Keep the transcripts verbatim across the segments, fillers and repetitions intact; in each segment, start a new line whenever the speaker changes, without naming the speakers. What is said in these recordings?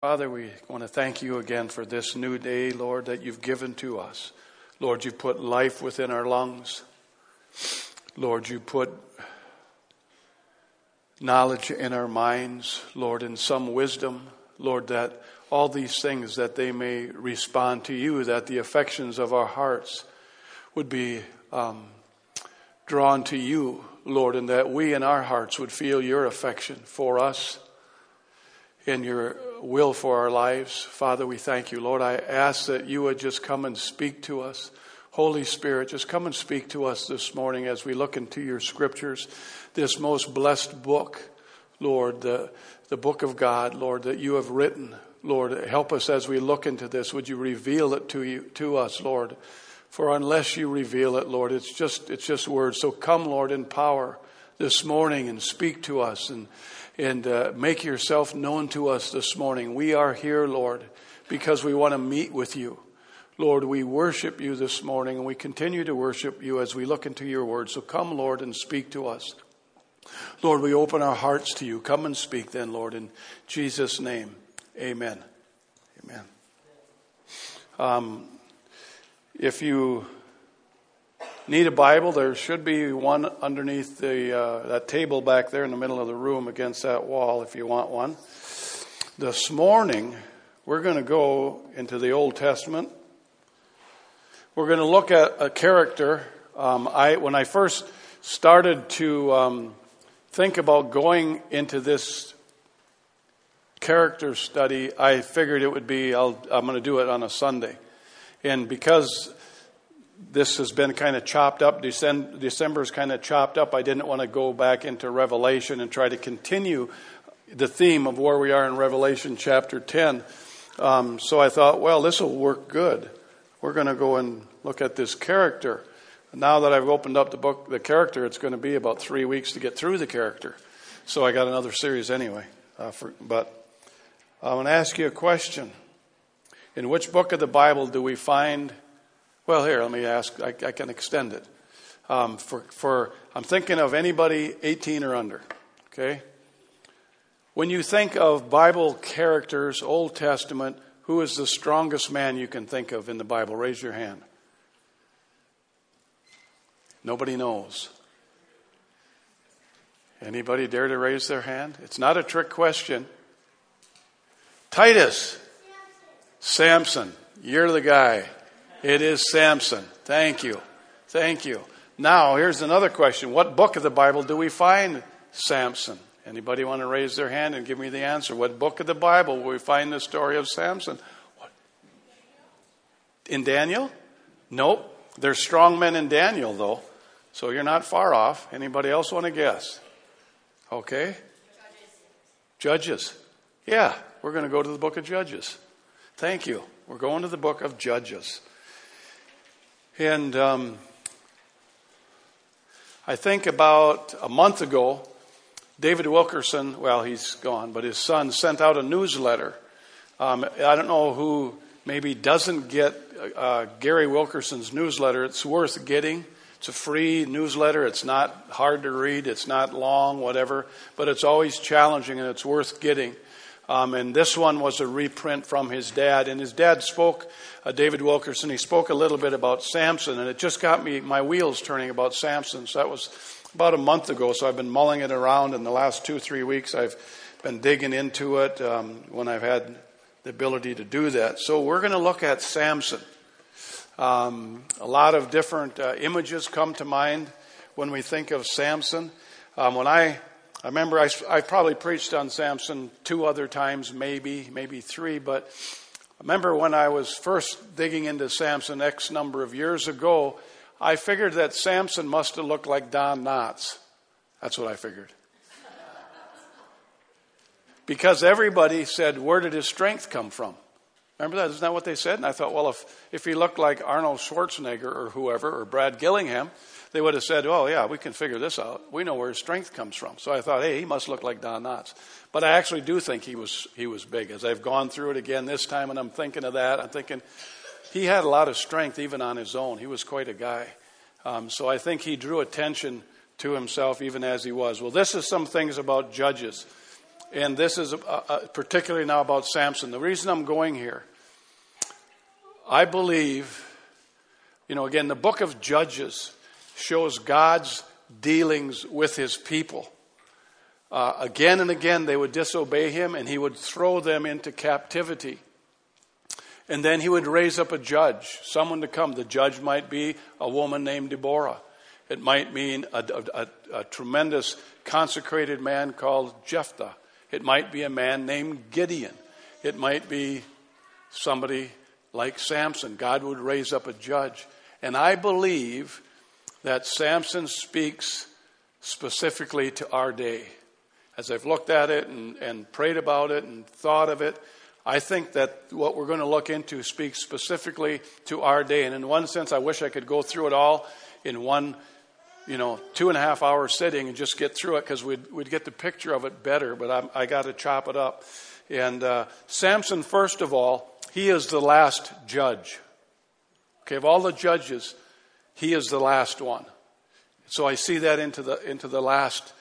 Father, we want to thank you again for this new day, Lord, that you've given to us. Lord, you put life within our lungs. Lord, you put knowledge in our minds, Lord, and some wisdom, Lord, that all these things that they may respond to you, that the affections of our hearts would be um, drawn to you, Lord, and that we in our hearts would feel your affection for us and your will for our lives. Father, we thank you. Lord, I ask that you would just come and speak to us. Holy Spirit, just come and speak to us this morning as we look into your scriptures, this most blessed book, Lord, the, the book of God, Lord, that you have written. Lord, help us as we look into this. Would you reveal it to you, to us, Lord? For unless you reveal it, Lord, it's just, it's just words. So come, Lord, in power this morning and speak to us and And uh, make yourself known to us this morning. We are here, Lord, because we want to meet with you. Lord, we worship you this morning, and we continue to worship you as we look into your word. So come, Lord, and speak to us. Lord, we open our hearts to you. Come and speak then, Lord, in Jesus' name. Amen. Amen. Um, if you need a Bible, there should be one underneath the uh, that table back there in the middle of the room against that wall if you want one. This morning, we're going to go into the Old Testament. We're going to look at a character. Um, I when I first started to um, think about going into this character study, I figured it would be, I'll, I'm going to do it on a Sunday. And because this has been kind of chopped up. December is kind of chopped up. I didn't want to go back into Revelation and try to continue the theme of where we are in Revelation chapter ten. Um, so I thought, well, this will work good. We're going to go and look at this character. Now that I've opened up the book, the character, it's going to be about three weeks to get through the character. So I got another series anyway. Uh, for, but I want to ask you a question. In which book of the Bible do we find... Well, here, let me ask. I, I can extend it. Um, for, for I'm thinking of anybody eighteen or under. Okay. When you think of Bible characters, Old Testament, who is the strongest man you can think of in the Bible? Raise your hand. Nobody knows. Anybody dare to raise their hand? It's not a trick question. Titus. Samson. You're the guy. It is Samson. Thank you. Thank you. Now, here's another question. What book of the Bible do we find Samson? Anybody want to raise their hand and give me the answer? What book of the Bible will we find the story of Samson? What? In Daniel? Nope. There's strong men in Daniel, though. So you're not far off. Anybody else want to guess? Okay. Judges. Yeah, we're going to go to the book of Judges. Thank you. We're going to the book of Judges. And um, I think about a month ago, David Wilkerson, well, he's gone, but his son sent out a newsletter. Um, I don't know who maybe doesn't get uh, Gary Wilkerson's newsletter. It's worth getting. It's a free newsletter. It's not hard to read. It's not long, whatever. But it's always challenging, and it's worth getting. Um, and this one was a reprint from his dad. And his dad spoke, uh, David Wilkerson, he spoke a little bit about Samson. And it just got me, my wheels turning about Samson. So that was about a month ago. So I've been mulling it around. In the last two, three weeks, I've been digging into it um, when I've had the ability to do that. So we're going to look at Samson. Um, a lot of different uh, images come to mind when we think of Samson. Um, when I... I remember I, I probably preached on Samson two other times, maybe, maybe three. But I remember when I was first digging into Samson X number of years ago, I figured that Samson must have looked like Don Knotts. That's what I figured. Because everybody said, where did his strength come from? Remember that? Isn't that what they said? And I thought, well, if, if he looked like Arnold Schwarzenegger or whoever, or Brad Gillingham, they would have said, oh, yeah, we can figure this out. We know where his strength comes from. So I thought, hey, he must look like Don Knotts. But I actually do think he was he was big. As I've gone through it again this time and I'm thinking of that, I'm thinking he had a lot of strength even on his own. He was quite a guy. Um, so I think he drew attention to himself even as he was. Well, this is some things about Judges. and this is uh, uh, particularly now about Samson. The reason I'm going here, I believe, you know, again, the book of Judges shows God's dealings with his people. Uh, again and again, they would disobey him, and he would throw them into captivity. And then he would raise up a judge, someone to come. The judge might be a woman named Deborah. It might mean a, a, a, a tremendous consecrated man called Jephthah. It might be a man named Gideon. It might be somebody like Samson. God would raise up a judge. And I believe that Samson speaks specifically to our day. As I've looked at it and, and prayed about it and thought of it, I think that what we're going to look into speaks specifically to our day. And in one sense, I wish I could go through it all in one, you know, two and a half hour sitting and just get through it, because we'd, we'd get the picture of it better. But I'm, I got to chop it up. And uh, Samson, first of all, he is the last judge. Okay, of all the judges, he is the last one. So I see that into the into the last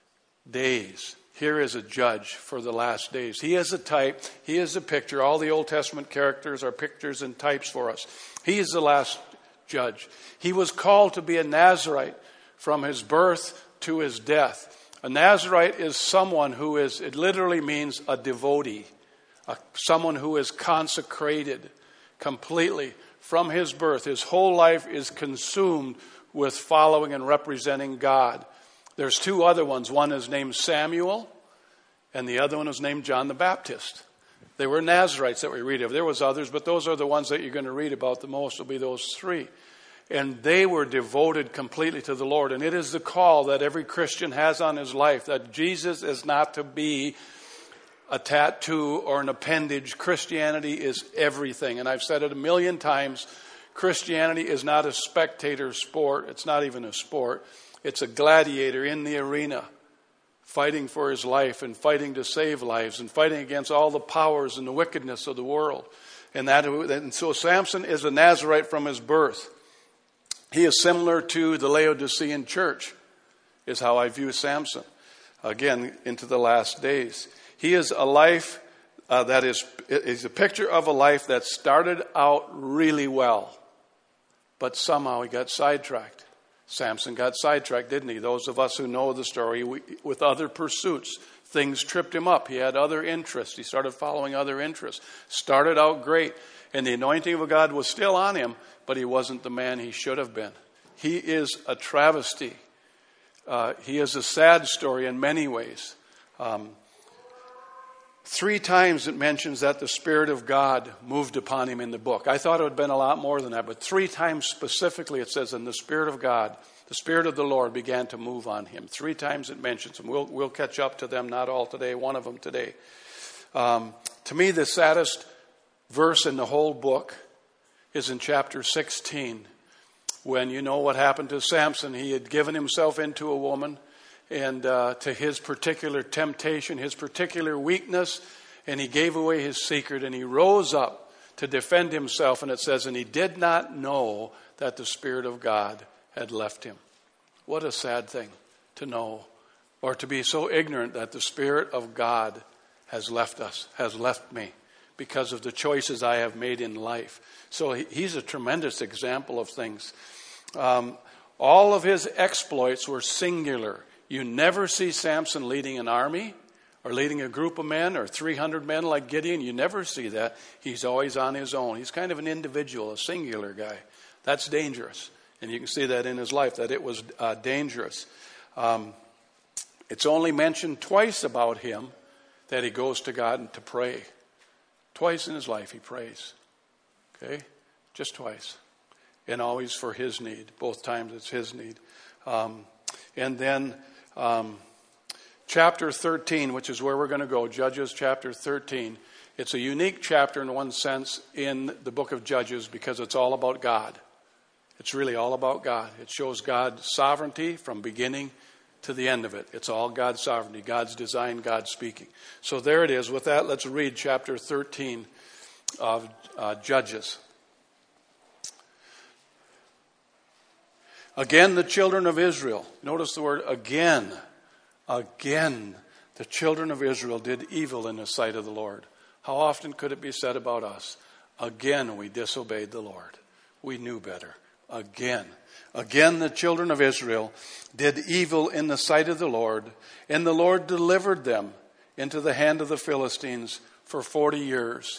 days. Here is a judge for the last days. He is a type. He is a picture. All the Old Testament characters are pictures and types for us. He is the last judge. He was called to be a Nazirite from his birth to his death. A Nazirite is someone who is, it literally means a devotee, a, someone who is consecrated completely from his birth. His whole life is consumed with following and representing God. There's two other ones. One is named Samuel, and the other one is named John the Baptist. They were Nazirites that we read of. There was others, but those are the ones that you're going to read about the most, will be those three. And they were devoted completely to the Lord. And it is the call that every Christian has on his life, that Jesus is not to be a tattoo or an appendage. Christianity is everything. And I've said it a million times. Christianity is not a spectator sport. It's not even a sport. It's a gladiator in the arena, fighting for his life and fighting to save lives and fighting against all the powers and the wickedness of the world. And that, and so Samson is a Nazirite from his birth. He is similar to the Laodicean church, is how I view Samson. Again, into the last days. He is a life uh, that is, is a picture of a life that started out really well, but somehow he got sidetracked. Samson got sidetracked, didn't he? Those of us who know the story, we, with other pursuits, things tripped him up. He had other interests. He started following other interests. Started out great, and the anointing of God was still on him, but he wasn't the man he should have been. He is a travesty. Uh, he is a sad story in many ways. Um, Three times it mentions that the Spirit of God moved upon him in the book. I thought it would have been a lot more than that, but three times specifically it says, and the Spirit of God, the Spirit of the Lord began to move on him. Three times it mentions them. We'll, we'll catch up to them, not all today, one of them today. Um, to me, the saddest verse in the whole book is in chapter sixteen, when you know what happened to Samson. He had given himself into a woman, and uh, to his particular temptation, his particular weakness, and he gave away his secret, and he rose up to defend himself, and it says, and he did not know that the Spirit of God had left him. What a sad thing to know, or to be so ignorant that the Spirit of God has left us, has left me, because of the choices I have made in life. So he, he's a tremendous example of things. Um, all of his exploits were singular. You never see Samson leading an army or leading a group of men or three hundred men like Gideon. You never see that. He's always on his own. He's kind of an individual, a singular guy. That's dangerous. And you can see that in his life, that it was uh, dangerous. Um, it's only mentioned twice about him that he goes to God to pray. Twice in his life he prays. Okay? Just twice. And always for his need. Both times it's his need. Um, and then... Um, chapter thirteen, which is where we're going to go, Judges chapter thirteen. It's a unique chapter in one sense in the book of Judges because it's all about God. It's really all about God. It shows God's sovereignty from beginning to the end of it. It's all God's sovereignty, God's design, God's speaking. So there it is. With that, let's read chapter thirteen of uh, Judges. Again, the children of Israel. Notice the word again. Again, The children of Israel did evil in the sight of the Lord. How often could it be said about us? Again, we disobeyed the Lord. We knew better. Again. Again, the children of Israel did evil in the sight of the Lord, and the Lord delivered them into the hand of the Philistines for forty years.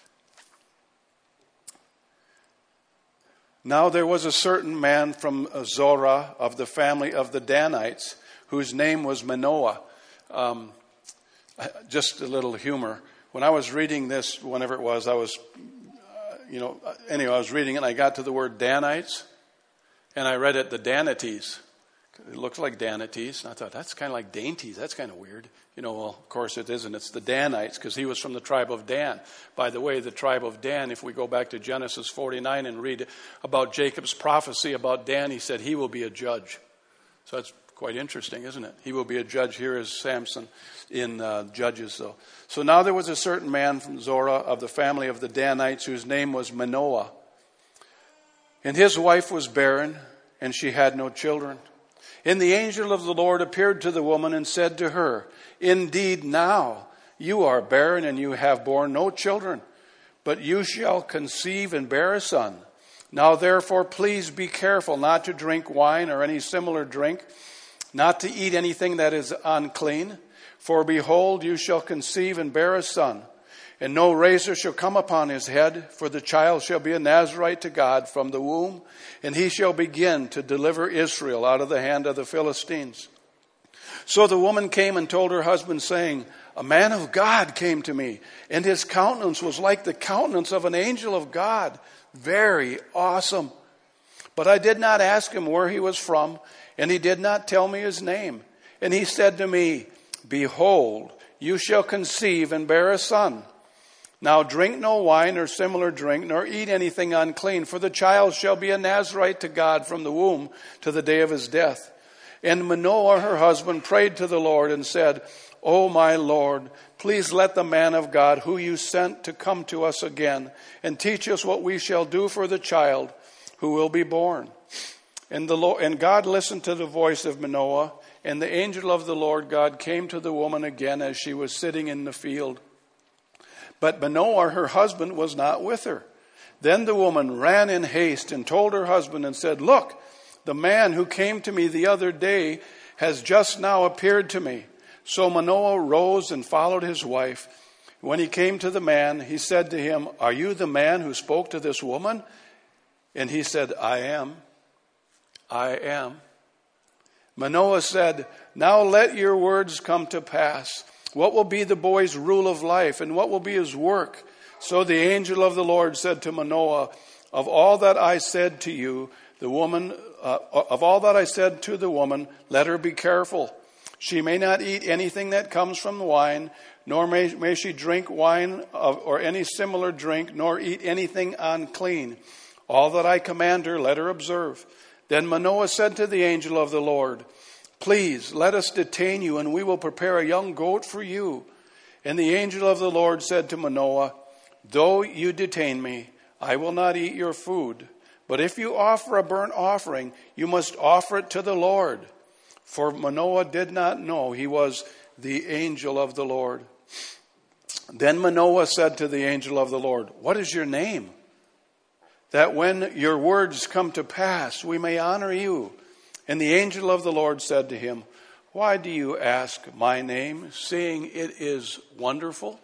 Now there was a certain man from Zorah of the family of the Danites, whose name was Manoah. Um, just a little humor. When I was reading this, whenever it was, I was, uh, you know, anyway, I was reading it and I got to the word Danites and I read it the Danites. It looks like Danites. And I thought, that's kind of like dainties. That's kind of weird. You know, well, of course it isn't. It's the Danites because he was from the tribe of Dan. By the way, the tribe of Dan, if we go back to Genesis forty-nine and read about Jacob's prophecy about Dan, he said he will be a judge. So that's quite interesting, isn't it? He will be a judge. Here is Samson in uh, Judges, though. So now there was a certain man from Zorah of the family of the Danites whose name was Manoah. And his wife was barren, and she had no children. And the angel of the Lord appeared to the woman and said to her, indeed, now you are barren and you have borne no children, but you shall conceive and bear a son. Now therefore, please be careful not to drink wine or any similar drink, not to eat anything that is unclean. For behold, you shall conceive and bear a son, and no razor shall come upon his head, for the child shall be a Nazarite to God from the womb, and he shall begin to deliver Israel out of the hand of the Philistines. So the woman came and told her husband, saying, a man of God came to me, and his countenance was like the countenance of an angel of God, very awesome. But I did not ask him where he was from, and he did not tell me his name. And he said to me, behold, you shall conceive and bear a son. Now drink no wine or similar drink, nor eat anything unclean, for the child shall be a Nazarite to God from the womb to the day of his death. And Manoah, her husband, prayed to the Lord and said, O my Lord, please let the man of God who you sent to come to us again and teach us what we shall do for the child who will be born. And the Lord, and God listened to the voice of Manoah, and the angel of the Lord God came to the woman again as she was sitting in the field. But Manoah, her husband, was not with her. Then the woman ran in haste and told her husband and said, look, the man who came to me the other day has just now appeared to me. So Manoah rose and followed his wife. When he came to the man, he said to him, are you the man who spoke to this woman? And he said, I am. I am. Manoah said, now let your words come to pass. What will be the boy's rule of life, and what will be his work? So the angel of the Lord said to Manoah, of all that I said to you, the woman, uh, of all that I said to the woman, let her be careful. She may not eat anything that comes from the wine, nor may, may she drink wine of, or any similar drink, nor eat anything unclean. All that I command her, let her observe. Then Manoah said to the angel of the Lord, please let us detain you, and we will prepare a young goat for you. And the angel of the Lord said to Manoah, though you detain me, I will not eat your food. But if you offer a burnt offering, you must offer it to the Lord. For Manoah did not know he was the angel of the Lord. Then Manoah said to the angel of the Lord, what is your name? That when your words come to pass, we may honor you. And the angel of the Lord said to him, why do you ask my name, seeing it is wonderful?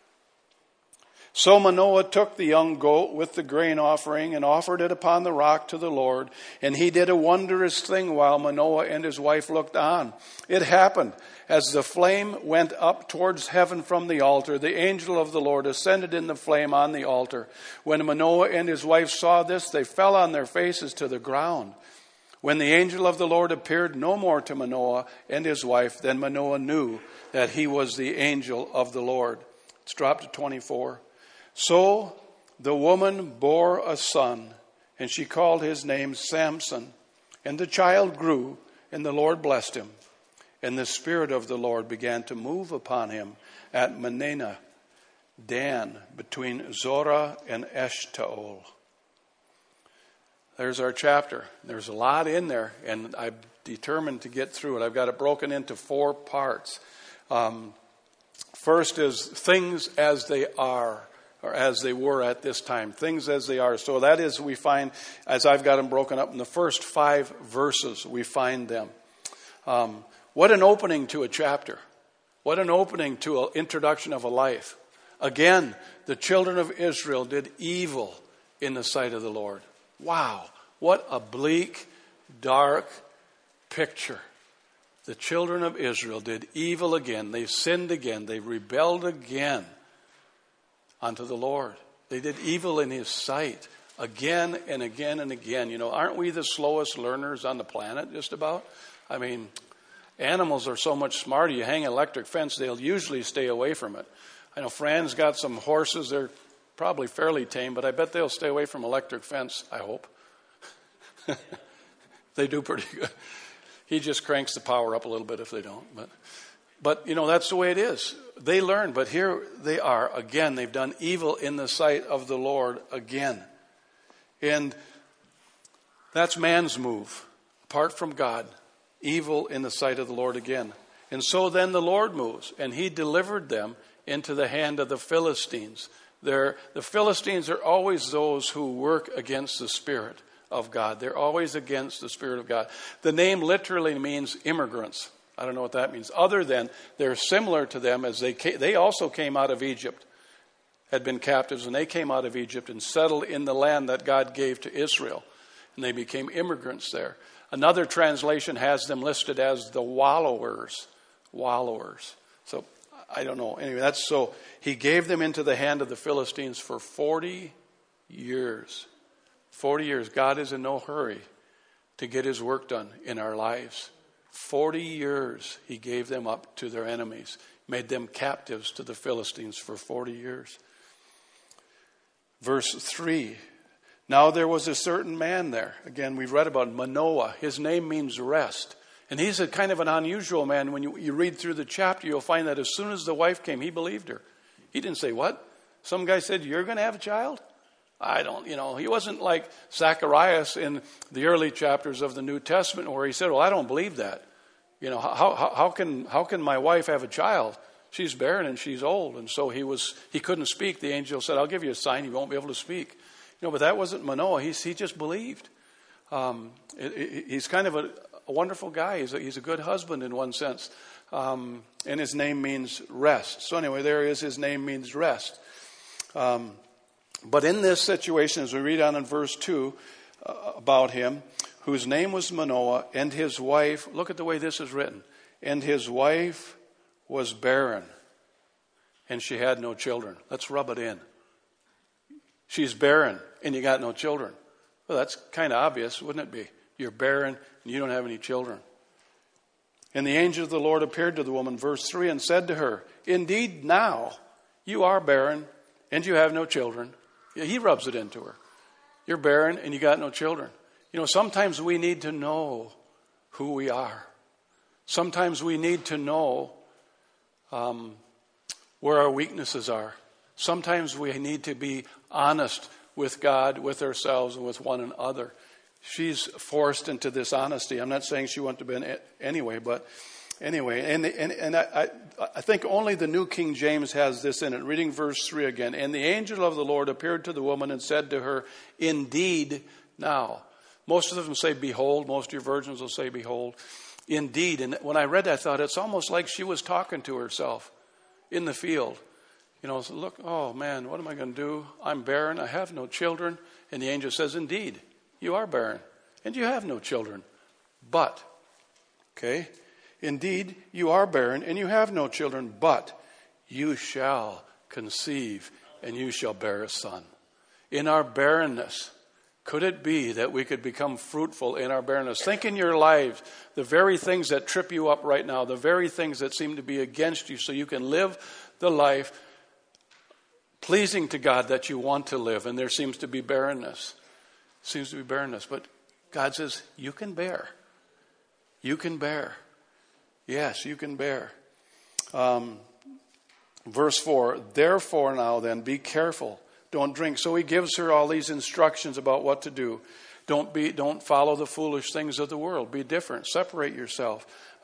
So Manoah took the young goat with the grain offering and offered it upon the rock to the Lord. And he did a wondrous thing while Manoah and his wife looked on. It happened, as the flame went up towards heaven from the altar, the angel of the Lord ascended in the flame on the altar. When Manoah and his wife saw this, they fell on their faces to the ground. When the angel of the Lord appeared no more to Manoah and his wife, then Manoah knew that he was the angel of the Lord. Let's drop to twenty-four. So the woman bore a son, and she called his name Samson. And the child grew, and the Lord blessed him. And the Spirit of the Lord began to move upon him at Manaenah, Dan, between Zorah and Eshtaol. There's our chapter. There's a lot in there, and I'm determined to get through it. I've got it broken into four parts. Um, first is things as they are, or as they were at this time. Things as they are. So that is, we find, as I've got them broken up in the first five verses, we find them. Um, what an opening to a chapter. What an opening to an introduction of a life. Again, the children of Israel did evil in the sight of the Lord. Wow, what a bleak, dark picture. The children of Israel did evil again. They sinned again. They rebelled again unto the Lord. They did evil in his sight again and again and again. You know, aren't we the slowest learners on the planet just about? I mean, animals are so much smarter. You hang an electric fence, they'll usually stay away from it. I know Fran's got some horses. They're probably fairly tame, but I bet they'll stay away from electric fence, I hope. They do pretty good. He just cranks the power up a little bit if they don't. But, but you know, that's the way it is. They learn, but here they are. Again, they've done evil in the sight of the Lord again. And that's man's move, apart from God. Evil in the sight of the Lord again. And so then the Lord moves, and he delivered them into the hand of the Philistines. They're, the Philistines are always those who work against the Spirit of God. They're always against the Spirit of God. The name literally means immigrants. I don't know what that means. Other than they're similar to them, as they came, they also came out of Egypt, had been captives, and they came out of Egypt and settled in the land that God gave to Israel. And they became immigrants there. Another translation has them listed as the wallowers. Wallowers. So, I don't know. Anyway, that's so. He gave them into the hand of the Philistines for forty years. forty years. God is in no hurry to get his work done in our lives. forty years he gave them up to their enemies. Made them captives to the Philistines for forty years. Verse three. Now there was a certain man there. Again, we've read about Manoah. His name means rest. And he's a kind of an unusual man. When you, you read through the chapter, you'll find that as soon as the wife came, he believed her. He didn't say, what? Some guy said, you're going to have a child? I don't, you know, he wasn't like Zacharias in the early chapters of the New Testament where he said, well, I don't believe that. You know, how, how, how can, how can my wife have a child? She's barren and she's old. And so he was, he couldn't speak. The angel said, I'll give you a sign. You won't be able to speak. You know, but that wasn't Manoah. He's, he just believed. Um, it, it, he's kind of a, a wonderful guy. He's a, he's a good husband in one sense. Um, and his name means rest. So anyway, there is, his name means rest. Um, but in this situation, as we read on in verse two uh, about him, whose name was Manoah, and his wife, look at the way this is written, and his wife was barren, and she had no children. Let's rub it in. She's barren, and you got no children. Well, that's kind of obvious, wouldn't it be? You're barren, and you don't have any children. And the angel of the Lord appeared to the woman, verse three, and said to her, indeed now you are barren, and you have no children. Yeah, he rubs it into her. You're barren, and you got no children. You know, sometimes we need to know who we are. Sometimes we need to know um, where our weaknesses are. Sometimes we need to be honest with God, with ourselves, and with one another. She's forced into this honesty. I'm not saying she wouldn't have been anyway, but anyway. And and, and I, I think only the New King James has this in it. Reading verse three again. And the angel of the Lord appeared to the woman and said to her, indeed now. Most of them say behold. Most of your versions will say behold. Indeed. And when I read that, I thought it's almost like she was talking to herself in the field. You know, so look, oh man, what am I going to do? I'm barren. I have no children. And the angel says, indeed, you are barren and you have no children. But, okay, indeed, you are barren and you have no children, but you shall conceive and you shall bear a son. In our barrenness, could it be that we could become fruitful in our barrenness? Think in your lives, the very things that trip you up right now, the very things that seem to be against you so you can live the life pleasing to God that you want to live, and there seems to be barrenness. Seems to be barrenness. But God says, you can bear. You can bear. Yes, you can bear. Um, verse four, therefore now then, be careful. Don't drink. So he gives her all these instructions about what to do. Don't be, don't follow the foolish things of the world. Be different. Separate yourself.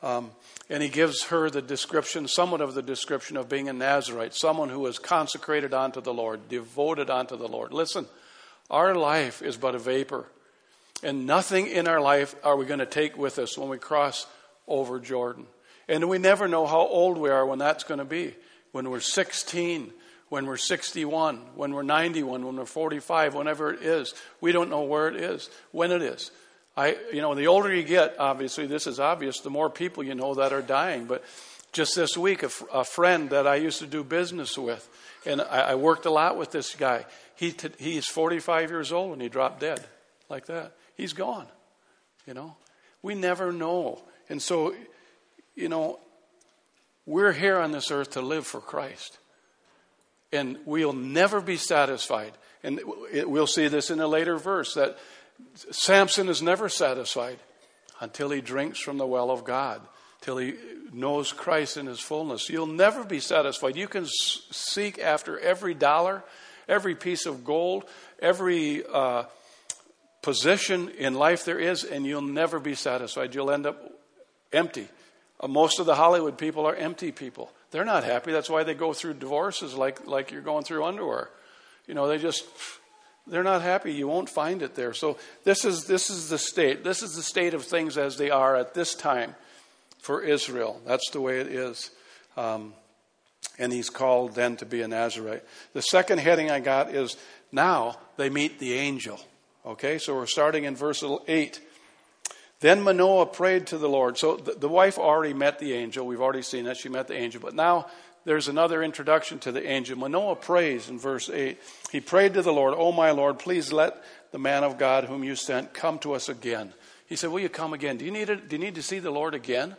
Um, and he gives her the description, somewhat of the description of being a Nazirite, someone who is consecrated unto the Lord, devoted unto the Lord. Listen, our life is but a vapor. And nothing in our life are we going to take with us when we cross over Jordan. And we never know how old we are when that's going to be. When we're sixteen, when we're sixty-one, when we're ninety-one, when we're forty-five, whenever it is. We don't know where it is, when it is. I, you know, the older you get, obviously, this is obvious, the more people you know that are dying. But just this week, a, a friend that I used to do business with, and I, I worked a lot with this guy. He t- he's forty-five years old when he dropped dead like that. He's gone, you know. We never know. And so, you know, we're here on this earth to live for Christ. And we'll never be satisfied. And it, we'll see this in a later verse, that Samson is never satisfied until he drinks from the well of God, till he knows Christ in his fullness. You'll never be satisfied. You can s- seek after every dollar, every piece of gold, every uh, position in life there is, and you'll never be satisfied. You'll end up empty. Uh, most of the Hollywood people are empty people. They're not happy. That's why they go through divorces like, like you're going through underwear. You know, they just... They're not happy. You won't find it there. So this is this is the state. This is the state of things as they are at this time for Israel. That's the way it is. Um, and he's called then to be a Nazirite. The second heading I got is now they meet the angel. Okay, so we're starting in verse eight. Then Manoah prayed to the Lord. So the, the wife already met the angel. We've already seen that. She met the angel. But now there's another introduction to the angel. Manoah prays in verse eight. He prayed to the Lord, "Oh my Lord, please let the man of God whom you sent come to us again." He said, "Will you come again? Do you need it? Do you need to see the Lord again?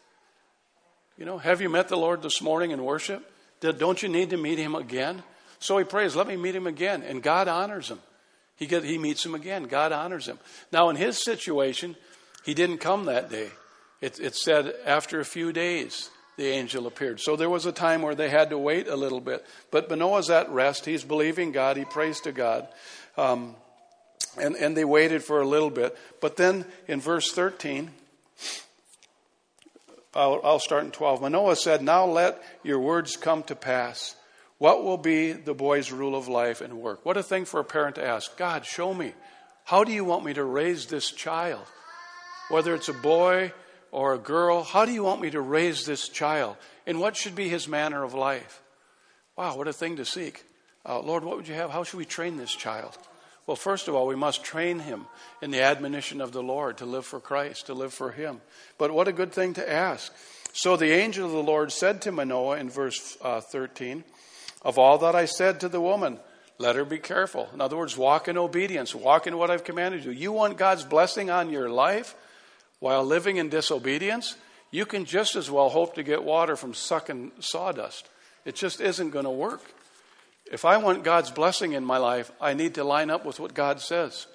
You know, have you met the Lord this morning in worship? Don't you need to meet him again?" So he prays, "Let me meet him again." And God honors him. He get, he meets him again. God honors him. Now in his situation, he didn't come that day. It, it said after a few days, the angel appeared. So there was a time where they had to wait a little bit. But Manoah's at rest. He's believing God. He prays to God. Um, and, and they waited for a little bit. But then in verse thirteen, I'll, I'll start in twelve. Manoah said, "Now let your words come to pass. What will be the boy's rule of life and work?" What a thing for a parent to ask. God, show me. How do you want me to raise this child? Whether it's a boy or a girl, how do you want me to raise this child? And what should be his manner of life? Wow, what a thing to seek. Uh, Lord, what would you have? How should we train this child? Well, first of all, we must train him in the admonition of the Lord to live for Christ, to live for him. But what a good thing to ask. So the angel of the Lord said to Manoah in verse uh, thirteen, "Of all that I said to the woman, let her be careful." In other words, walk in obedience. Walk in what I've commanded you. You want God's blessing on your life while living in disobedience? You can just as well hope to get water from sucking sawdust. It just isn't going to work. If I want God's blessing in my life, I need to line up with what God says.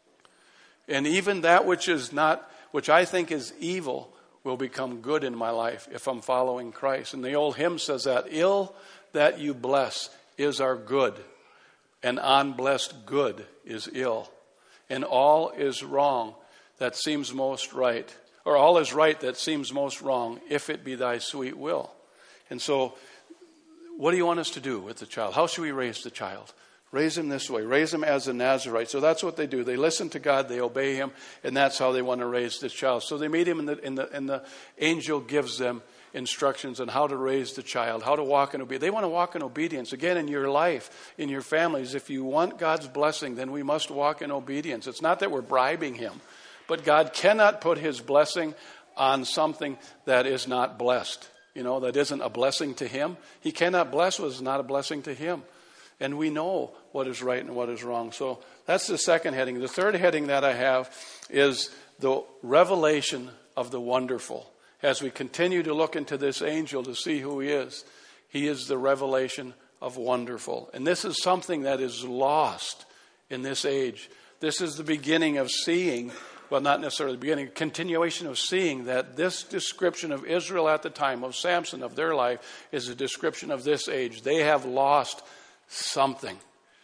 And even that which is not, which I think is evil, will become good in my life if I'm following Christ. And the old hymn says that, "Ill that you bless is our good, and unblessed good is ill. And all is wrong that seems most right, or all is right that seems most wrong, if it be thy sweet will." And so, what do you want us to do with the child? How should we raise the child? Raise him this way. Raise him as a Nazirite. So that's what they do. They listen to God, they obey him, and that's how they want to raise this child. So they meet him, and the, and the, and the angel gives them instructions on how to raise the child, how to walk in obedience. They want to walk in obedience. Again, in your life, in your families, if you want God's blessing, then we must walk in obedience. It's not that we're bribing him. But God cannot put his blessing on something that is not blessed. You know, that isn't a blessing to him. He cannot bless what is not a blessing to him. And we know what is right and what is wrong. So that's the second heading. The third heading that I have is the revelation of the wonderful. As we continue to look into this angel to see who he is, he is the revelation of wonderful. And this is something that is lost in this age. This is the beginning of seeing, well, not necessarily the beginning, continuation of seeing that this description of Israel at the time, of Samson, of their life, is a description of this age. They have lost something.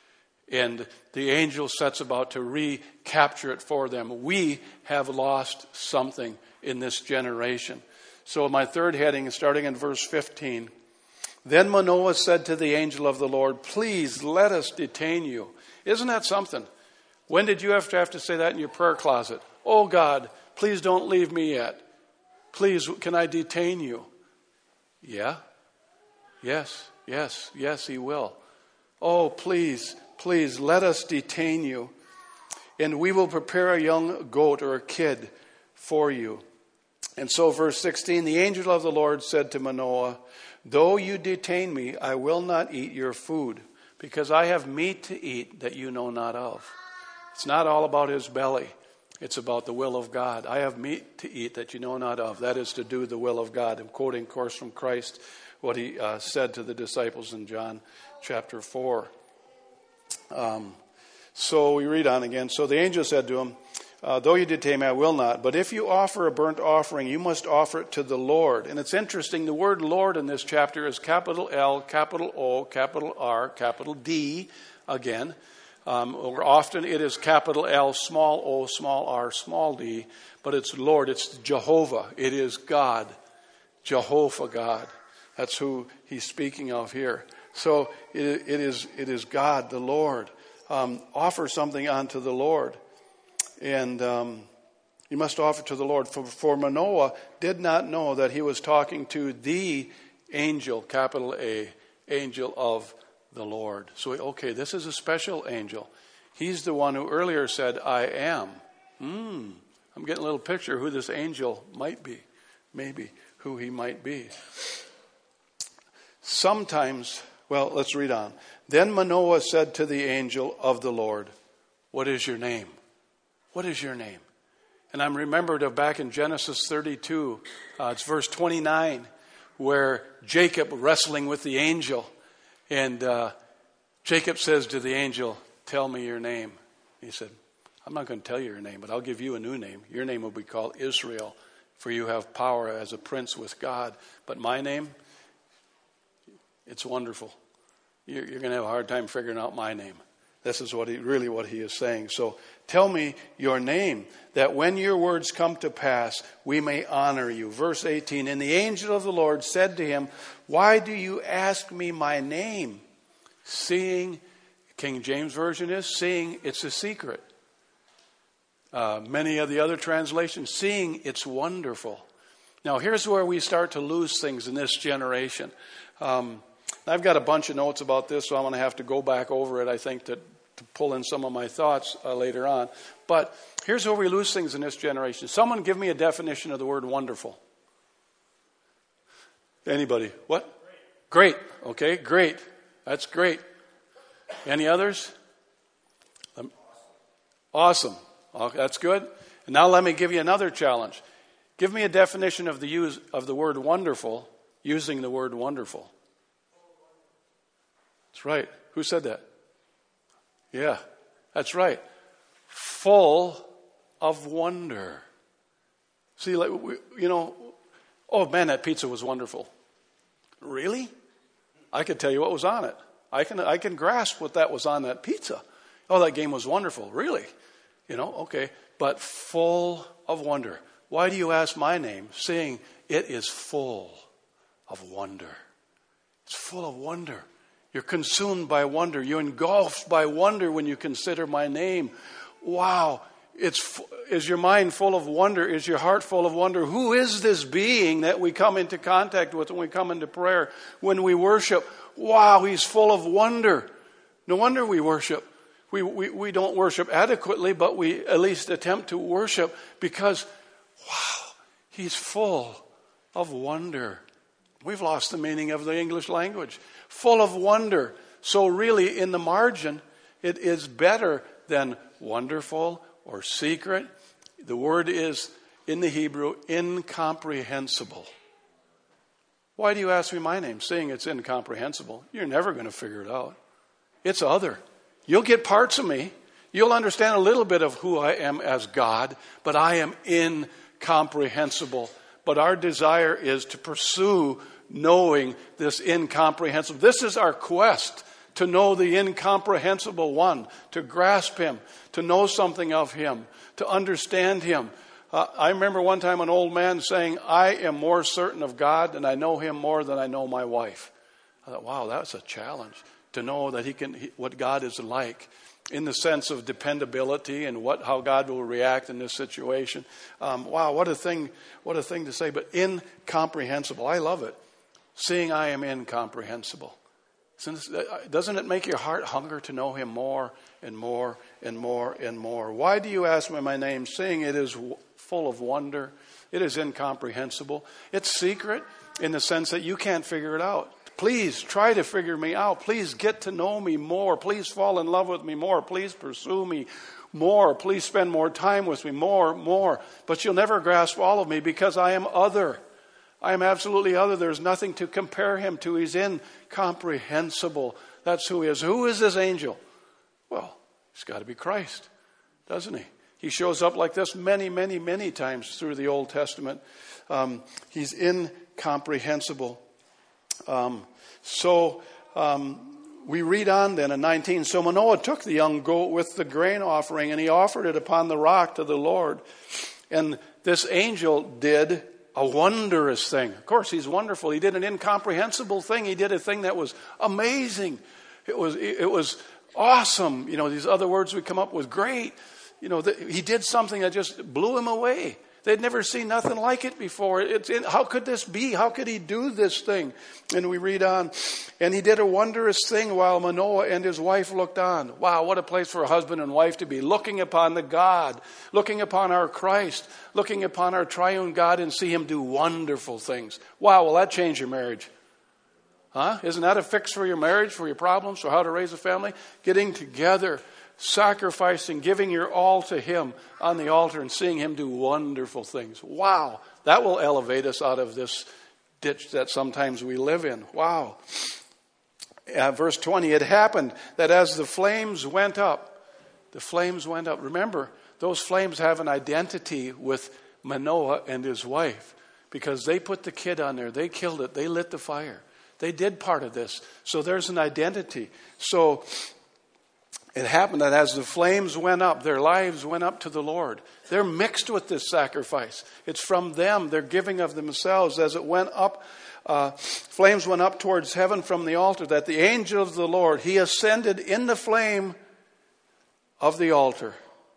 And the angel sets about to recapture it for them. We have lost something in this generation. So my third heading is starting in verse fifteen. Then Manoah said to the angel of the Lord, please let us detain you. Isn't that something? When did you have to have to say that in your prayer closet? Oh God, please don't leave me yet. Please, can I detain you? Yeah. Yes, yes, yes, he will. Oh, please, please let us detain you. And we will prepare a young goat or a kid for you. And so verse sixteen, the angel of the Lord said to Manoah, though you detain me, I will not eat your food, because I have meat to eat that you know not of. It's not all about his belly. It's about the will of God. I have meat to eat that you know not of. That is to do the will of God. I'm quoting, of course, from Christ, what he uh, said to the disciples in John chapter four. Um, so we read on again. So the angel said to him, Uh, though you detain me, I will not. But if you offer a burnt offering, you must offer it to the Lord. And it's interesting, the word Lord in this chapter is capital L, capital O, capital R, capital D again. Um, or often it is capital L, small o, small r, small d. But it's Lord, it's Jehovah. It is God, Jehovah God. That's who he's speaking of here. So it, it is it is God, the Lord. Um, offer something unto the Lord. And um, you must offer to the Lord. For, for Manoah did not know that he was talking to the angel, capital A, angel of the Lord. So, okay, this is a special angel. He's the one who earlier said, I am. Hmm, I'm getting a little picture who this angel might be. Maybe who he might be. Sometimes, well, let's read on. Then Manoah said to the angel of the Lord, what is your name? What is your name? And I'm remembered of back in Genesis thirty-two, uh, it's verse twenty-nine, where Jacob wrestling with the angel. And uh, Jacob says to the angel, tell me your name. He said, I'm not going to tell you your name, but I'll give you a new name. Your name will be called Israel, for you have power as a prince with God. But my name, it's wonderful. You're, you're going to have a hard time figuring out my name. This is what he really what he is saying. So tell me your name, that when your words come to pass, we may honor you. Verse eighteen, and the angel of the Lord said to him, why do you ask me my name? Seeing, King James Version is, seeing it's a secret. Uh, many of the other translations, seeing it's wonderful. Now here's where we start to lose things in this generation. Um, I've got a bunch of notes about this, so I'm going to have to go back over it, I think, to, to pull in some of my thoughts uh, later on. But here's where we lose things in this generation. Someone give me a definition of the word wonderful. Anybody? What? Great. Great. Okay, great. That's great. Any others? Um, awesome. Okay, that's good. And now let me give you another challenge. Give me a definition of the use of the word wonderful using the word wonderful. That's right. Who said that? Yeah, that's right. Full of wonder. See, like, you know, oh man, that pizza was wonderful. Really? I could tell you what was on it. I can I can grasp what that was on that pizza. Oh, that game was wonderful. Really? You know, okay. But full of wonder. Why do you ask my name? Saying it is full of wonder. It's full of wonder. You're consumed by wonder. You're engulfed by wonder when you consider my name. Wow. It's, is your mind full of wonder? Is your heart full of wonder? Who is this being that we come into contact with when we come into prayer, when we worship? Wow, he's full of wonder. No wonder we worship. We, we, we don't worship adequately, but we at least attempt to worship because, wow, he's full of wonder. We've lost the meaning of the English language. Full of wonder. So really, in the margin, it is better than wonderful or secret. The word is, in the Hebrew, incomprehensible. Why do you ask me my name? Seeing it's incomprehensible. You're never going to figure it out. It's other. You'll get parts of me. You'll understand a little bit of who I am as God, but I am incomprehensible. But our desire is to pursue knowing this incomprehensible. This is our quest, to know the incomprehensible one, to grasp him, to know something of him, to understand him. Uh, I remember one time an old man saying, I am more certain of God and I know him more than I know my wife. I thought, wow, that's a challenge to know that he can, he, what God is like in the sense of dependability and what, how God will react in this situation. Um, wow, what a thing, what a thing to say, but incomprehensible. I love it. Seeing I am incomprehensible. Doesn't it make your heart hunger to know him more and more and more and more? Why do you ask me my name? Seeing it is full of wonder. It is incomprehensible. It's secret in the sense that you can't figure it out. Please try to figure me out. Please get to know me more. Please fall in love with me more. Please pursue me more. Please spend more time with me more, more. But you'll never grasp all of me because I am other. I am absolutely other. There's nothing to compare him to. He's incomprehensible. That's who he is. Who is this angel? Well, it's got to be Christ, doesn't he? He shows up like this many, many, many times through the Old Testament. Um, he's incomprehensible. Um, so um, we read on then in nineteen. So Manoah took the young goat with the grain offering and he offered it upon the rock to the Lord. And this angel did a wondrous thing. Of course, he's wonderful. He did an incomprehensible thing. He did a thing that was amazing. It was it was awesome. You know, these other words we come up with, great. You know, the, he did something that just blew him away. They'd never seen nothing like it before. It's in, how could this be? How could he do this thing? And we read on. And he did a wondrous thing while Manoah and his wife looked on. Wow, what a place for a husband and wife to be. Looking upon the God. Looking upon our Christ. Looking upon our triune God and see him do wonderful things. Wow, will that change your marriage? Huh? Isn't that a fix for your marriage, for your problems, for how to raise a family? Getting together, sacrificing, giving your all to him on the altar and seeing him do wonderful things. Wow. That will elevate us out of this ditch that sometimes we live in. Wow. Uh, verse twenty, it happened that as the flames went up, the flames went up. Remember, those flames have an identity with Manoah and his wife because they put the kid on there. They killed it. They lit the fire. They did part of this. So there's an identity. So it happened that as the flames went up, their lives went up to the Lord. They're mixed with this sacrifice. It's from them. They're giving of themselves as it went up. Uh, flames went up towards heaven from the altar, that the angel of the Lord, he ascended in the flame of the altar.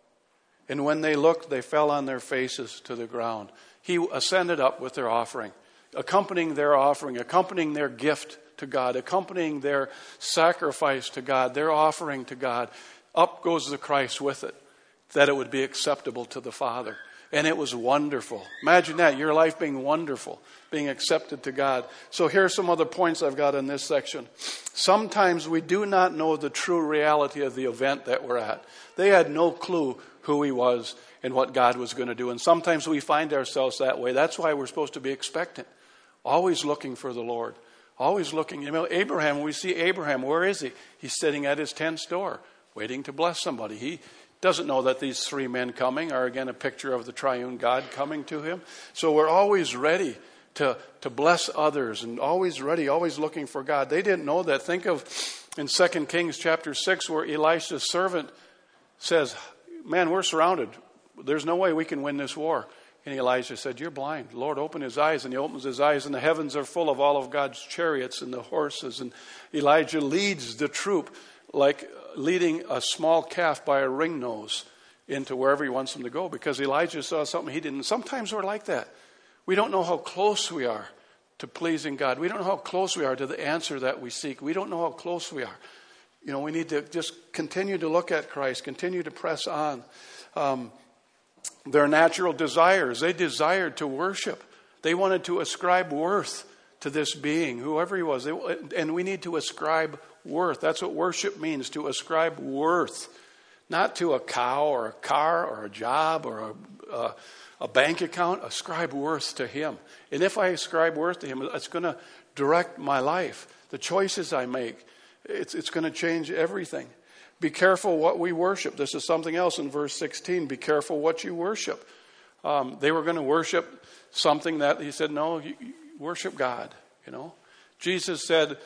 And when they looked, they fell on their faces to the ground. He ascended up with their offering, accompanying their offering, accompanying their gift to God, accompanying their sacrifice to God, their offering to God. Up goes the Christ with it, that it would be acceptable to the Father. And it was wonderful. Imagine that, your life being wonderful, being accepted to God. So here are some other points I've got in this section. Sometimes we do not know the true reality of the event that we're at. They had no clue who he was and what God was going to do. And sometimes we find ourselves that way. That's why we're supposed to be expectant, always looking for the Lord. Always looking. You know, Abraham, we see Abraham, where is he? He's sitting at his tent's door, waiting to bless somebody. He doesn't know that these three men coming are, again, a picture of the triune God coming to him. So we're always ready to, to bless others and always ready, always looking for God. They didn't know that. Think of in Second Kings chapter six where Elisha's servant says, man, we're surrounded. There's no way we can win this war. And Elijah said, you're blind. Lord, open his eyes. And he opens his eyes, and the heavens are full of all of God's chariots and the horses. And Elijah leads the troop like leading a small calf by a ring nose into wherever he wants them to go, because Elijah saw something he didn't. Sometimes we're like that. We don't know how close we are to pleasing God. We don't know how close we are to the answer that we seek. We don't know how close we are. You know, we need to just continue to look at Christ, continue to press on. Um, Their natural desires. They desired to worship. They wanted to ascribe worth to this being, whoever he was. They, and we need to ascribe worth. That's what worship means, to ascribe worth. Not to a cow or a car or a job or a, a, a bank account. Ascribe worth to him. And if I ascribe worth to him, it's going to direct my life. The choices I make, it's, it's going to change everything. Be careful what we worship. This is something else in verse sixteen. Be careful what you worship. Um, they were going to worship something that he said, no, you, you worship God. You know, Jesus said,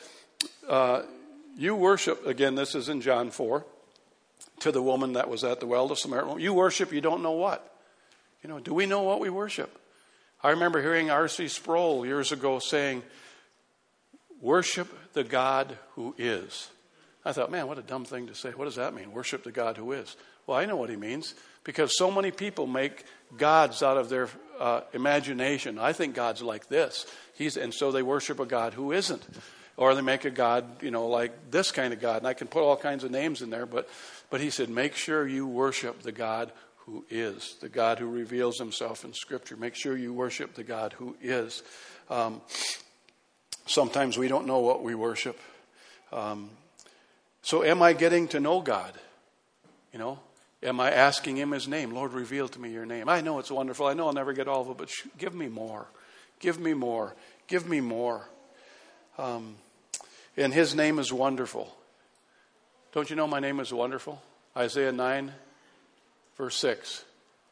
uh, you worship, again, this is in John four, to the woman that was at the well, the Samaritan woman. You worship, you don't know what. You know, do we know what we worship? I remember hearing R C Sproul years ago saying, worship the God who is. I thought, man, what a dumb thing to say. What does that mean? Worship the God who is. Well, I know what he means, because so many people make gods out of their uh, imagination. I think God's like this. He's, and so they worship a God who isn't. Or they make a God, you know, like this kind of God. And I can put all kinds of names in there, but, but he said, make sure you worship the God who is, the God who reveals himself in Scripture. Make sure you worship the God who is. Um, sometimes we don't know what we worship. Um, so am I getting to know God? You know, am I asking him his name? Lord, reveal to me your name. I know it's wonderful. I know I'll never get all of it, but sh- give me more. Give me more. Give me more. Um, and his name is wonderful. Don't you know my name is wonderful? Isaiah nine, verse six.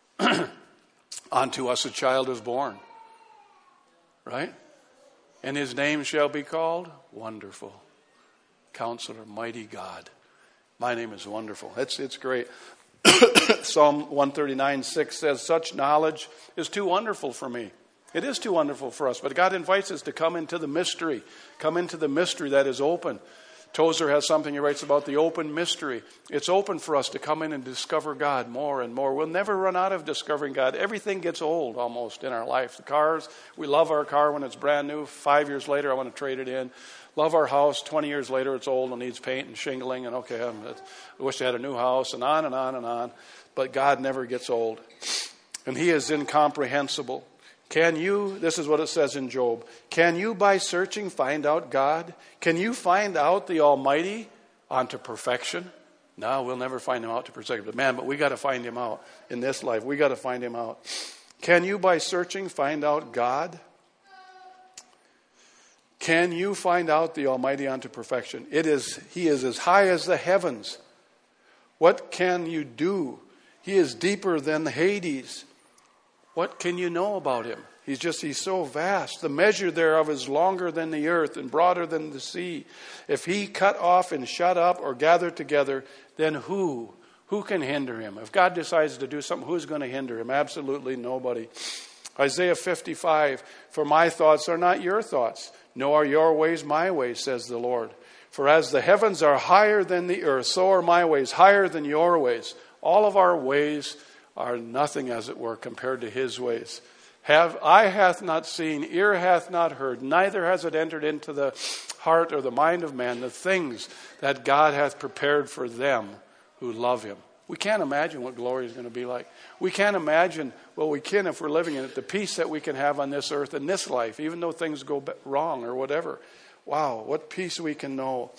Unto us a child is born. Right? And his name shall be called Wonderful, Counselor, Mighty God. My name is wonderful. It's, it's great. Psalm one thirty-nine, six says, such knowledge is too wonderful for me. It is too wonderful for us, but God invites us to come into the mystery. Come into the mystery that is open. Tozer has something he writes about the open mystery. It's open for us to come in and discover God more and more. We'll never run out of discovering God. Everything gets old almost in our life. The cars, we love our car when it's brand new. Five years later, I want to trade it in. Love our house. Twenty years later, it's old and needs paint and shingling. And okay, I'm, I wish I had a new house, and on and on and on. But God never gets old. And he is incomprehensible. Can you, this is what it says in Job, can you by searching find out God? Can you find out the Almighty unto perfection? No, we'll never find him out to perfection. But man, but we got to find him out in this life. We got to find him out. Can you by searching find out God? Can you find out the Almighty unto perfection? It is, he is as high as the heavens. What can you do? He is deeper than Hades. What can you know about him? He's just, he's so vast. The measure thereof is longer than the earth and broader than the sea. If he cut off and shut up or gather together, then who? Who can hinder him? If God decides to do something, who's going to hinder him? Absolutely nobody. Isaiah fifty-five, for my thoughts are not your thoughts, nor are your ways my ways, says the Lord. For as the heavens are higher than the earth, so are my ways higher than your ways. All of our ways are nothing, as it were, compared to his ways. Have eye hath not seen, ear hath not heard, neither has it entered into the heart or the mind of man the things that God hath prepared for them who love him. We can't imagine what glory is going to be like. We can't imagine, well, we can if we're living in it, the peace that we can have on this earth in this life, even though things go wrong or whatever. Wow, what peace we can know.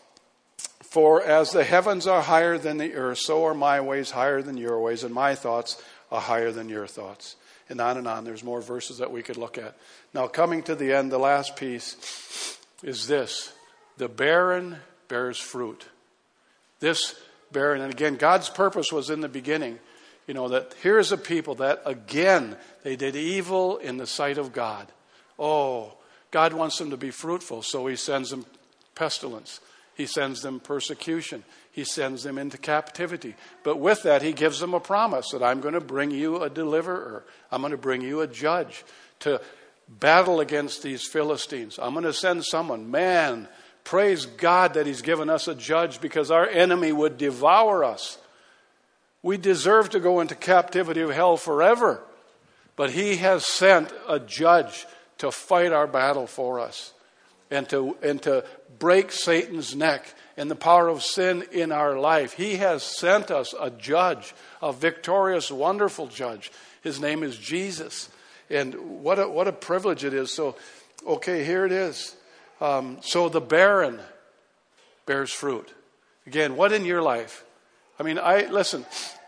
For as the heavens are higher than the earth, so are my ways higher than your ways, and my thoughts are higher than your thoughts. And on and on. There's more verses that we could look at. Now, coming to the end, the last piece is this. The barren bears fruit. This barren, and again, God's purpose was in the beginning, you know, that here's a people that, again, they did evil in the sight of God. Oh, God wants them to be fruitful, so he sends them pestilence. He sends them persecution. He sends them into captivity. But with that, he gives them a promise that I'm going to bring you a deliverer. I'm going to bring you a judge to battle against these Philistines. I'm going to send someone. Man, praise God that he's given us a judge, because our enemy would devour us. We deserve to go into captivity of hell forever. But he has sent a judge to fight our battle for us. And to, and to break Satan's neck and the power of sin in our life. He has sent us a judge, a victorious, wonderful judge. His name is Jesus. And what a, what a privilege it is. So, okay, here it is. Um, so the barren bears fruit. Again, what in your life? I mean, I listen,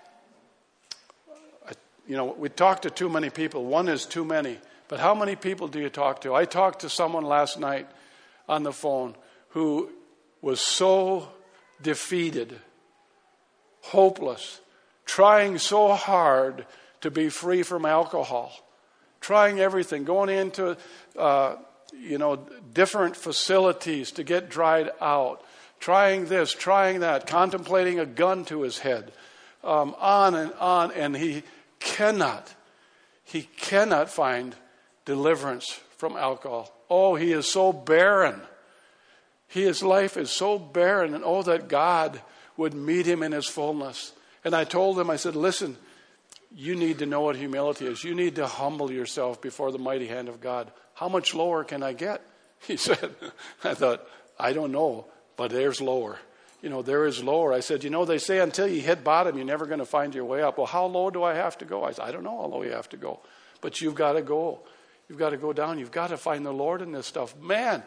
I, you know, we talk to too many people. One is too many. But how many people do you talk to? I talked to someone last night on the phone who was so defeated, hopeless, trying so hard to be free from alcohol, trying everything, going into, uh, you know, different facilities to get dried out, trying this, trying that, contemplating a gun to his head, um, on and on, and he cannot. he cannot find deliverance from alcohol. Oh, he is so barren. He, his life is so barren. And oh, that God would meet him in his fullness. And I told him, I said, listen, you need to know what humility is. You need to humble yourself before the mighty hand of God. How much lower can I get? He said, I thought, I don't know, but there's lower. You know, there is lower. I said, you know, they say until you hit bottom, you're never going to find your way up. Well, how low do I have to go? I said, I don't know how low you have to go. But you've got to go. You've got to go down. You've got to find the Lord in this stuff. Man,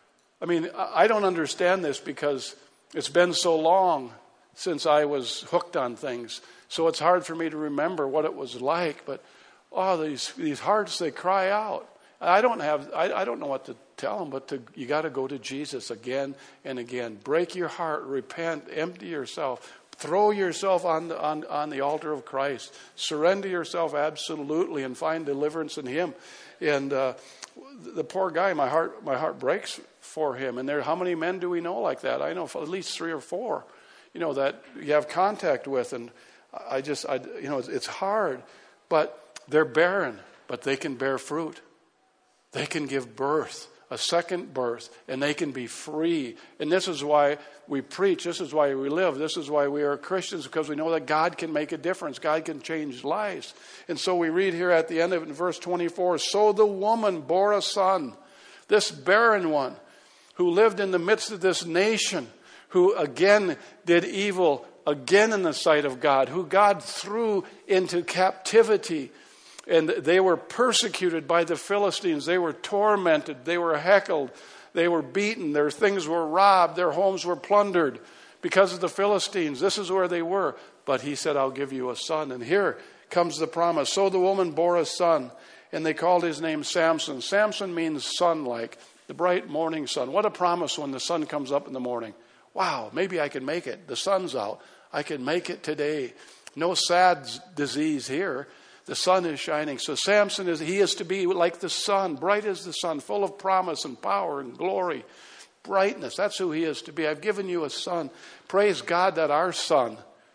I mean, I don't understand this because it's been so long since I was hooked on things. So it's hard for me to remember what it was like. But, oh, these these hearts, they cry out. I don't have, I, I don't know what to tell them, but to, you got to go to Jesus again and again. Break your heart, repent, empty yourself, throw yourself on the, on, on the altar of Christ. Surrender yourself absolutely and find deliverance in him. And uh, the poor guy, my heart, my heart breaks for him. And there, how many men do we know like that? I know at least three or four, you know, that you have contact with. And I just, I, you know, it's, it's hard, but they're barren, but they can bear fruit. They can give birth, a second birth, and they can be free. And this is why we preach. This is why we live. This is why we are Christians, because we know that God can make a difference. God can change lives. And so we read here at the end of it in verse twenty-four, so the woman bore a son, this barren one, who lived in the midst of this nation, who again did evil again in the sight of God, who God threw into captivity. And they were persecuted by the Philistines. They were tormented. They were heckled. They were beaten. Their things were robbed. Their homes were plundered because of the Philistines. This is where they were. But he said, I'll give you a son. And here comes the promise. So the woman bore a son, and they called his name Samson. Samson means sun-like, the bright morning sun. What a promise when the sun comes up in the morning. Wow, maybe I can make it. The sun's out. I can make it today. No sad disease here. The sun is shining. So Samson, is he is to be like the sun, bright as the sun, full of promise and power and glory, brightness. That's who he is to be. I've given you a son. Praise God that our son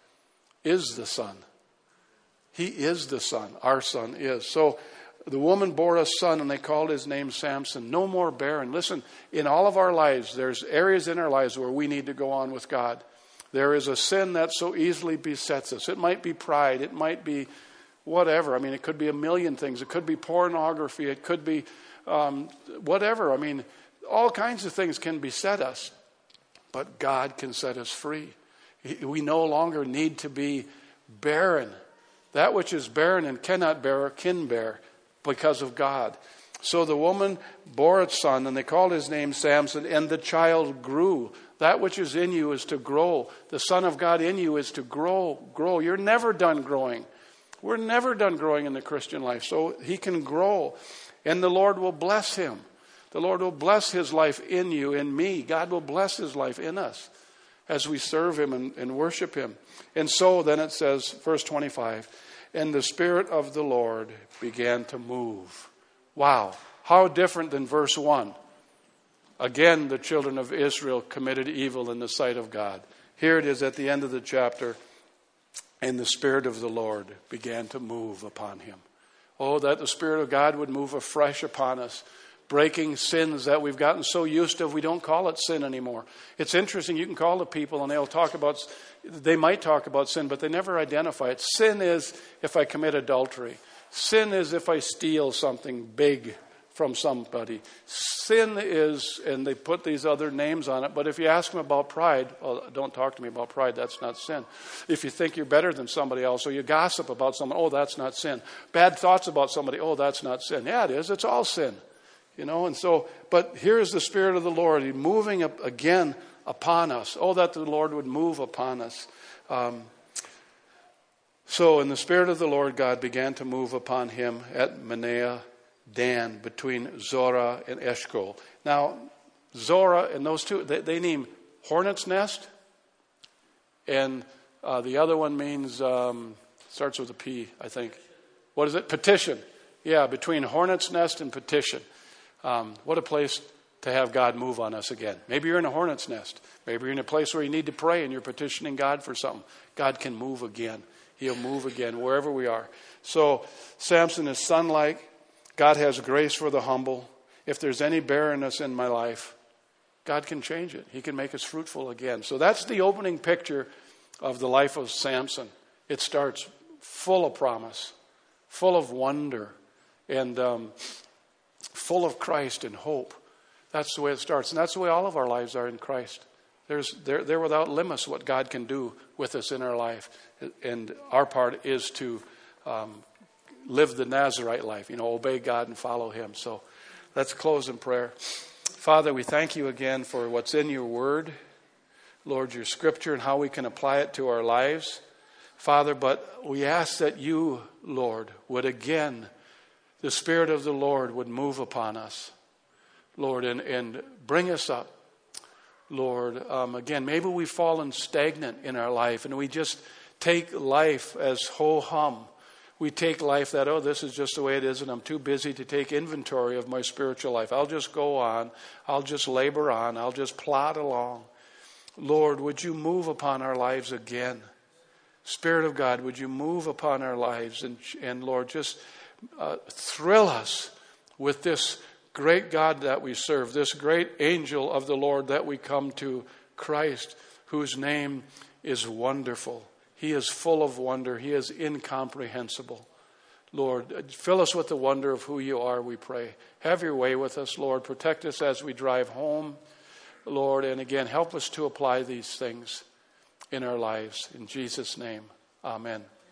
is the son. He is the son. Our son is. So the woman bore a son, and they called his name Samson. No more barren. Listen, in all of our lives, there's areas in our lives where we need to go on with God. There is a sin that so easily besets us. It might be pride. It might be whatever. I mean, it could be a million things. It could be pornography. It could be um, whatever. I mean, all kinds of things can beset us. But God can set us free. We no longer need to be barren. That which is barren and cannot bear can bear because of God. So the woman bore a son, and they called his name Samson, and the child grew. That which is in you is to grow. The Son of God in you is to grow, grow. You're never done growing. We're never done growing in the Christian life. So he can grow, and the Lord will bless him. The Lord will bless his life in you, in me. God will bless his life in us as we serve him and, and worship him. And so then it says, verse twenty-five, and the Spirit of the Lord began to move. Wow, how different than verse one. Again, the children of Israel committed evil in the sight of God. Here it is at the end of the chapter. And the Spirit of the Lord began to move upon him. Oh, that the Spirit of God would move afresh upon us, breaking sins that we've gotten so used to, we don't call it sin anymore. It's interesting, you can call the people and they'll talk about, they might talk about sin, but they never identify it. Sin is if I commit adultery. Sin is if I steal something big from somebody. Sin is, and they put these other names on it, but if you ask them about pride, well, don't talk to me about pride, that's not sin. If you think you're better than somebody else, or you gossip about someone, oh, that's not sin. Bad thoughts about somebody, oh, that's not sin. Yeah, it is. It's all sin. You know, and so, but here is the Spirit of the Lord. He's moving up again upon us. Oh, that the Lord would move upon us. Um, so, in the Spirit of the Lord, God began to move upon him at Manaah, Dan, between Zorah and Eshcol. Now, Zorah and those two, they, they name hornet's nest, and uh, the other one means, um, starts with a P, I think. What is it? Petition. Yeah, between hornet's nest and petition. Um, what a place to have God move on us again. Maybe you're in a hornet's nest. Maybe you're in a place where you need to pray and you're petitioning God for something. God can move again. He'll move again wherever we are. So Samson is son-like. God has grace for the humble. If there's any barrenness in my life, God can change it. He can make us fruitful again. So that's the opening picture of the life of Samson. It starts full of promise, full of wonder, and um, full of Christ and hope. That's the way it starts. And that's the way all of our lives are in Christ. There's, they're, they're without limits what God can do with us in our life. And our part is to um, live the Nazarite life, you know, obey God and follow him. So let's close in prayer. Father, we thank you again for what's in your word, Lord, your scripture, and how we can apply it to our lives. Father, but we ask that you, Lord, would again, the Spirit of the Lord would move upon us, Lord, and, and bring us up. Lord, um, again, maybe we've fallen stagnant in our life and we just take life as ho-hum. We take life that, oh, this is just the way it is and I'm too busy to take inventory of my spiritual life. I'll just go on. I'll just labor on. I'll just plod along. Lord, would you move upon our lives again? Spirit of God, would you move upon our lives and, and Lord, just uh, thrill us with this great God that we serve, this great angel of the Lord that we come to, Christ, whose name is wonderful. He is full of wonder. He is incomprehensible. Lord, fill us with the wonder of who you are, we pray. Have your way with us, Lord. Protect us as we drive home, Lord. And again, help us to apply these things in our lives. In Jesus' name, amen.